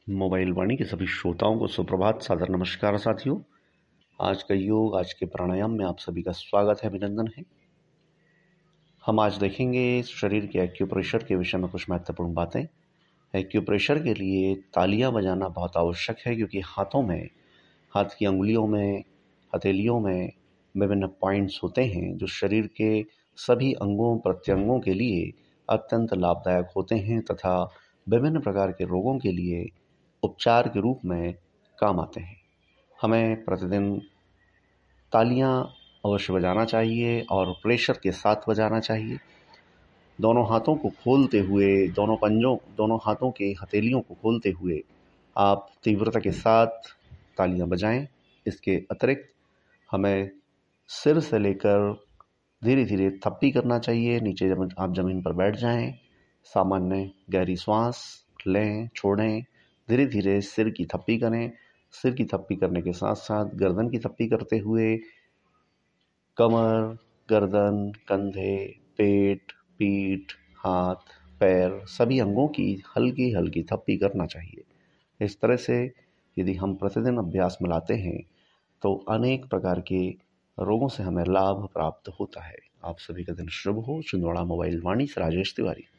Mobile वाणी के सभी श्रोताओं को सुप्रभात, सादर नमस्कार साथियों। आज का योग, आज के प्राणायाम में आप सभी का स्वागत है, अभिनंदन है। हम आज देखेंगे शरीर के एक्यूप्रेशर के विषय में कुछ महत्वपूर्ण बातें। एक्यूप्रेशर के लिए तालियां बजाना बहुत आवश्यक है, क्योंकि हाथों में, हाथ की अंगुलियों में, हथेलियों में विभिन्न पॉइंट्स होते हैं जो शरीर के सभी अंगों प्रत्यंगों के लिए अत्यंत लाभदायक होते हैं तथा विभिन्न प्रकार के रोगों के लिए उपचार के रूप में काम आते हैं। हमें प्रतिदिन तालियां अवश्य बजाना चाहिए और प्रेशर के साथ बजाना चाहिए। दोनों हाथों को खोलते हुए, दोनों हाथों के हथेलियों को खोलते हुए आप तीव्रता के साथ तालियां बजाएं। इसके अतिरिक्त हमें सिर से लेकर धीरे धीरे थप्पी करना चाहिए। नीचे जब आप जमीन पर बैठ जाएं, सामान्य गहरी श्वास लें, छोड़ें, धीरे धीरे सिर की थप्पी करें। सिर की थप्पी करने के साथ साथ गर्दन की थप्पी करते हुए कमर, गर्दन, कंधे, पेट, पीठ, हाथ, पैर सभी अंगों की हल्की हल्की थप्पी करना चाहिए। इस तरह से यदि हम प्रतिदिन अभ्यास में लाते हैं तो अनेक प्रकार के रोगों से हमें लाभ प्राप्त होता है। आप सभी का दिन शुभ हो। छिंदवाड़ा मोबाइल वाणी से राजेश तिवारी।